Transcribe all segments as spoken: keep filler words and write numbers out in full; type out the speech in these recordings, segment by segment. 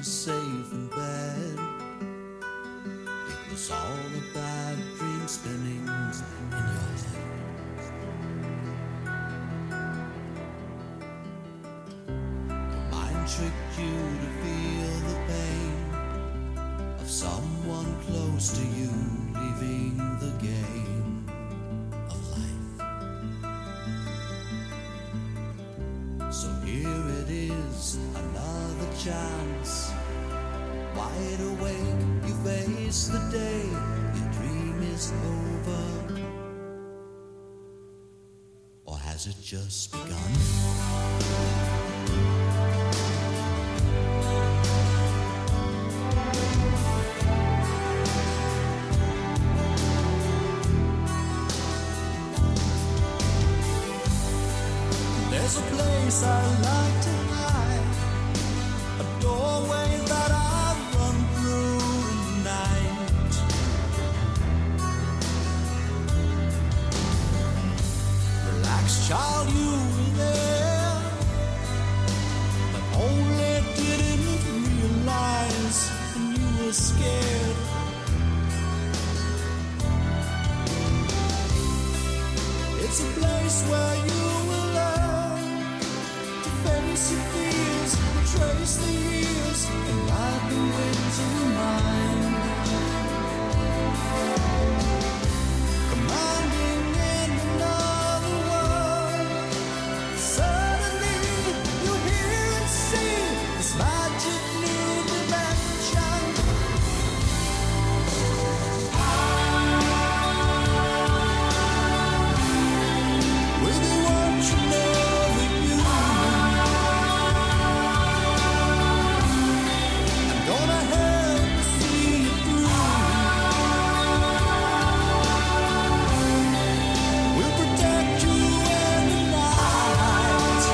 were safe in bed. It was all a bad dream spinning in your head. Your mind tricked you to feel the pain of someone close to you leaving the game of life. So here it is, another chance. Wide awake, you face the day your dream is over. Or has it just begun? There's a place I like to hide, a doorway that I run through in the night. Relax, child, you were there, but only didn't realize when you were scared. It's a place where you will learn to face your fears, trace the years, and ride the winds of your mind. Commanding in another world, suddenly you hear and see this magic new dimension. With you what you know that you gonna help you see it through. We'll protect you in the night.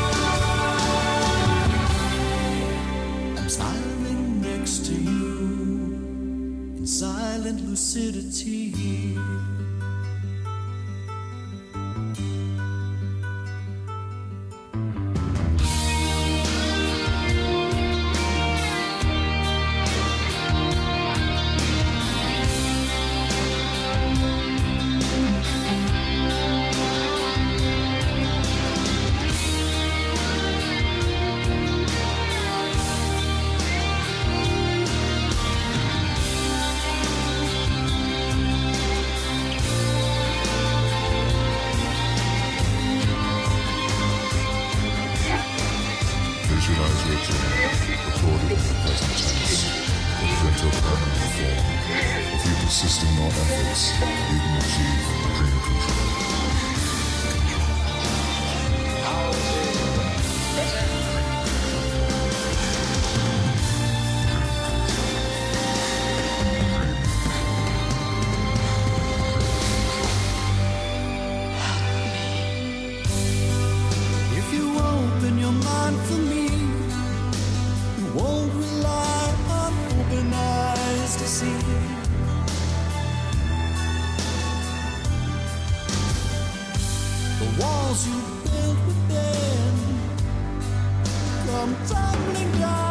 I'm smiling next to you in silent lucidity. Visualize your dream, recorded in the present tense, or print or permanent form. If you persist in your efforts, you can achieve dream control. If you open your mind for me, you won't rely on open eyes to see. The walls you built within come tumbling down.